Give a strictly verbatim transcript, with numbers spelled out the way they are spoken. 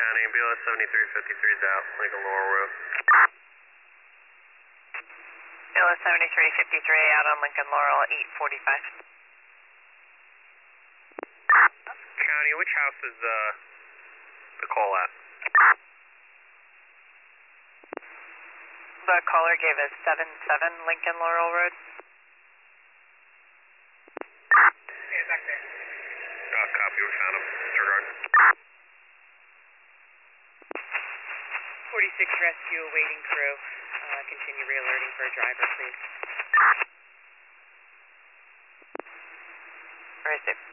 County, B L S seventy-three fifty-three is out, Lincoln Laurel Road. B L S seventy-three fifty-three out on Lincoln Laurel, eight forty-five. County, which house is uh, the call at? The caller gave us seven seven Lincoln Laurel Road. Yeah, back there. Uh, copy, we found him. Disregard. forty-six rescue awaiting crew. Uh, continue re-alerting for a driver, please. Where is it?